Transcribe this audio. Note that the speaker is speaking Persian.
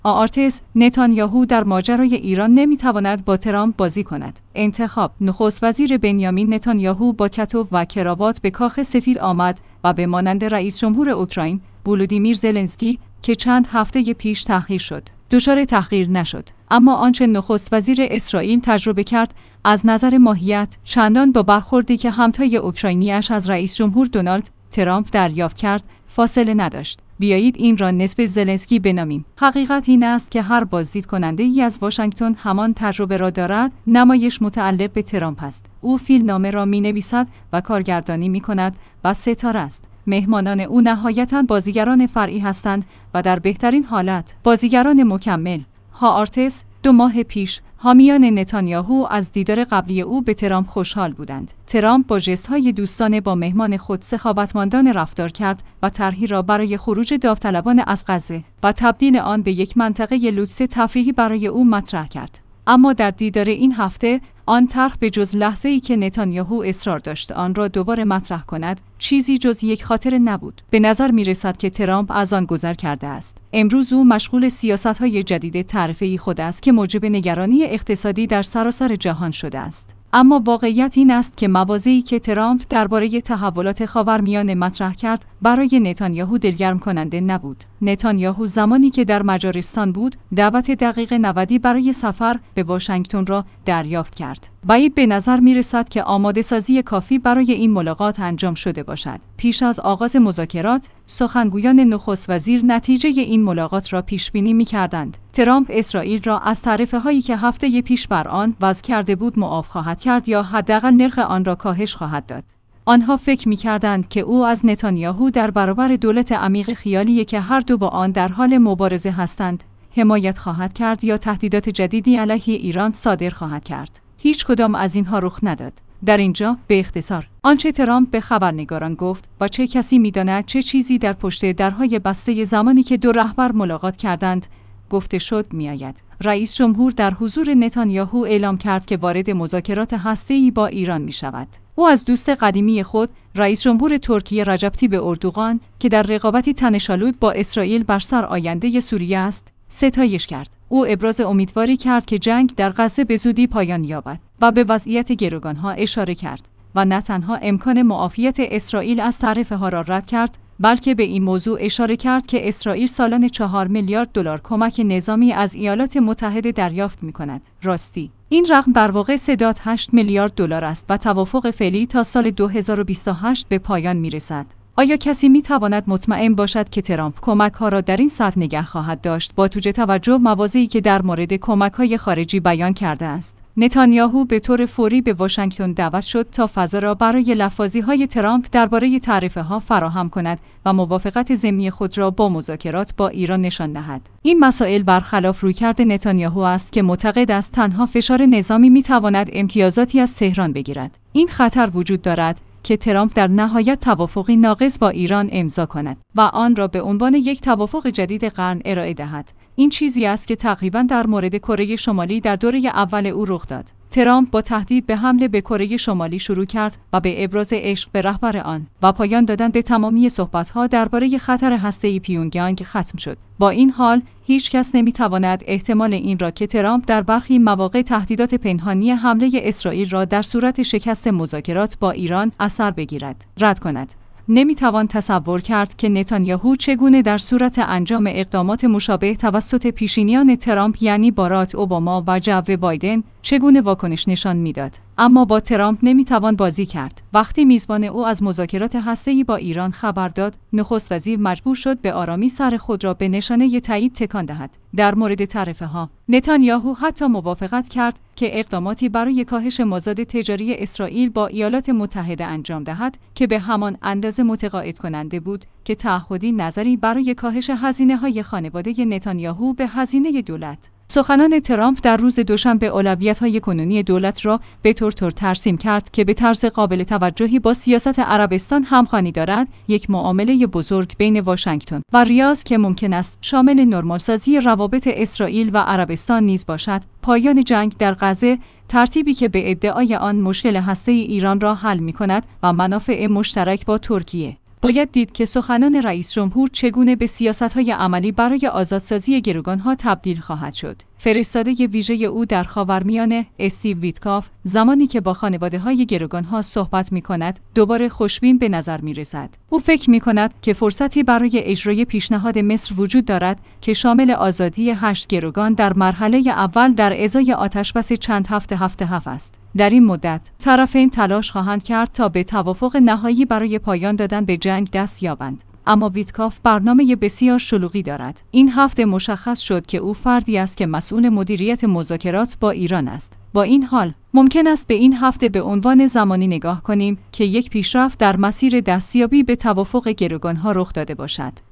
آرتس: نتانیاهو در ماجرای ایران نمیتواند با ترامپ بازی کند. انتخاب: نخست وزیر بنیامین نتانیاهو با کتف و کراوات به کاخ سفید آمد و به مانند رئیس جمهور اوکراین ولودیمیر زلنسکی که چند هفته پیش تحقیر شد، دچار تحقیر نشد. اما آنچه نخست وزیر اسرائیل تجربه کرد از نظر ماهیت چندان با برخوردی که همتای اوکراینیش از رئیس جمهور دونالد ترامپ دریافت کرد فاصله نداشت. بیایید این را نسبت زلنسکی بنامیم. حقیقت این است که هر بازدید کننده ای از واشنگتن همان تجربه را دارد. نمایش متعلق به ترامپ است. او فیلمنامه را می نویسد و کارگردانی می کند و ستاره است. مهمانان او نهایتاً بازیگران فرعی هستند و در بهترین حالت بازیگران مکمل. آرتس: 2 ماه پیش حامیان نتانیاهو از دیدار قبلی او به ترامپ خوشحال بودند. ترامپ با ژست‌های دوستانه با مهمان خود سخاوتمندانه رفتار کرد و طرحی را برای خروج داوطلبان از غزه و تبدیل آن به یک منطقه لوکس تفریحی برای او مطرح کرد. اما در دیدار این هفته آن طرح به جز لحظه‌ای که نتانیاهو اصرار داشت آن را دوباره مطرح کند، چیزی جز یک خاطره نبود. به نظر می‌رسد که ترامپ از آن گذر کرده است. امروز او مشغول سیاست‌های جدید تعرفه‌ای خود است که موجب نگرانی اقتصادی در سراسر جهان شده است. اما واقعیت این است که مواضعی که ترامپ درباره تحولات خاورمیانه مطرح کرد برای نتانیاهو دلگرم کننده نبود. نتانیاهو زمانی که در مجارستان بود دعوت دقیق 90 برای سفر به واشنگتن را دریافت کرد. بعید به نظر می رسد که آماده سازی کافی برای این ملاقات انجام شده باشد. پیش از آغاز مذاکرات، سخنگویان نخست وزیر نتیجه این ملاقات را پیش بینی می کردند. ترامپ اسرائیل را از تعرفه‌هایی که هفته پیش بر آن وضع کرده بود معاف خواهد کرد یا حداقل نرخ آن را کاهش خواهد داد. آنها فکر می‌کردند که او از نتانیاهو در برابر دولت عمیق خیالی که هر دو با آن در حال مبارزه هستند، حمایت خواهد کرد یا تهدیدات جدیدی علیه ایران صادر خواهد کرد. هیچ کدام از اینها رخ نداد. در اینجا به اختصار آنچه ترامپ به خبرنگاران گفت و چه کسی می‌داند چه چیزی در پشت درهای بسته زمانی که دو رهبر ملاقات کردند گفته شد می‌آید. رئیس جمهور در حضور نتانیاهو اعلام کرد که وارد مذاکرات هسته‌ای با ایران می‌شود. او از دوست قدیمی خود رئیس جمهور ترکیه رجب طیب اردوغان که در رقابتی تنش‌آلود با اسرائیل بر سر آینده سوریه است ستایش کرد. او ابراز امیدواری کرد که جنگ در غزه به زودی پایان یابد و به وضعیت گروگان‌ها اشاره کرد و نه تنها امکان معافیت اسرائیل از تعرفه‌ها را رد کرد، بلکه به این موضوع اشاره کرد که اسرائیل سالانه 4 میلیارد دلار کمک نظامی از ایالات متحده دریافت می‌کند. راستی این رقم در واقع 3.8 میلیارد دلار است و توافق فعلی تا سال 2028 به پایان می‌رسد. آیا کسی می‌تواند مطمئن باشد که ترامپ کمک‌ها را در این سطح نگه خواهد داشت با توجه مواضعی که در مورد کمک‌های خارجی بیان کرده است؟ نتانیاهو به طور فوری به واشنگتن دعوت شد تا فضا را برای لفاظی‌های ترامپ درباره تعرفه‌ها فراهم کند و موافقت ضمنی خود را با مذاکرات با ایران نشان دهد. این مسائل برخلاف رویکرد نتانیاهو است که معتقد است تنها فشار نظامی می‌تواند امتیازاتی از تهران بگیرد. این خطر وجود دارد که ترامپ در نهایت توافقی ناقص با ایران امضا کند و آن را به عنوان یک توافق جدید قرن ارائه دهد. این چیزی است که تقریباً در مورد کره شمالی در دوره اول او رخ داد. ترامپ با تهدید به حمله به کره شمالی شروع کرد و به ابراز عشق به رهبر آن و پایان دادن به تمامی صحبت‌ها درباره خطر هسته‌ای پیونگیانگ ختم شد. با این حال هیچ کس نمی‌تواند احتمال این را که ترامپ در برخی مواقع تهدیدات پنهانی حمله اسرائیل را در صورت شکست مذاکرات با ایران اثر بگیرد رد کند. نمیتوان تصور کرد که نتانیاهو چگونه در صورت انجام اقدامات مشابه توسط پیشینیان ترامپ یعنی باراک اوباما و جو بایدن چگونه واکنش نشان میداد. اما با ترامپ نمیتوان بازی کرد. وقتی میزبان او از مذاکرات هسته‌ای با ایران خبر داد، نخست وزیر مجبور شد به آرامی سر خود را به نشانه تایید تکان دهد. در مورد تعرفه‌ها، نتانیاهو حتی موافقت کرد که اقداماتی برای کاهش مازاد تجاری اسرائیل با ایالات متحده انجام دهد که به همان اندازه متقاعد کننده بود که تعهدی نظری برای کاهش هزینه‌های خانواده نتانیاهو به هزینه دولت. سخنان ترامپ در روز دوشنبه اولویت‌های کنونی دولت را به طور ترسیم کرد که به طرز قابل توجهی با سیاست عربستان همخوانی دارد، یک معامله بزرگ بین واشنگتن و ریاض که ممکن است شامل نرمالسازی روابط اسرائیل و عربستان نیز باشد، پایان جنگ در غزه، ترتیبی که به ادعای آن مشکل هسته‌ای ایران را حل می‌کند و منافع مشترک با ترکیه. باید دید که سخنان رئیس جمهور چگونه به سیاست‌های عملی برای آزادسازی گروگان‌ها تبدیل خواهد شد. فرستاده ویژه او در خاورمیانه، استیو ویتکاف، زمانی که با خانواده‌های گروگان‌ها صحبت می‌کند، دوباره خوشبین به نظر می‌رسد. او فکر می‌کند که فرصتی برای اجرای پیشنهاد مصر وجود دارد که شامل آزادی 8 گروگان در مرحله اول در ازای آتشبس چند هفته است. در این مدت، طرفین تلاش خواهند کرد تا به توافق نهایی برای پایان دادن به جنگ دست یابند. اما ویتکاف برنامه بسیار شلوغی دارد. این هفته مشخص شد که او فردی است که مسئول مدیریت مذاکرات با ایران است. با این حال، ممکن است به این هفته به عنوان زمانی نگاه کنیم که یک پیشرفت در مسیر دستیابی به توافق گروگان‌ها رخ داده باشد.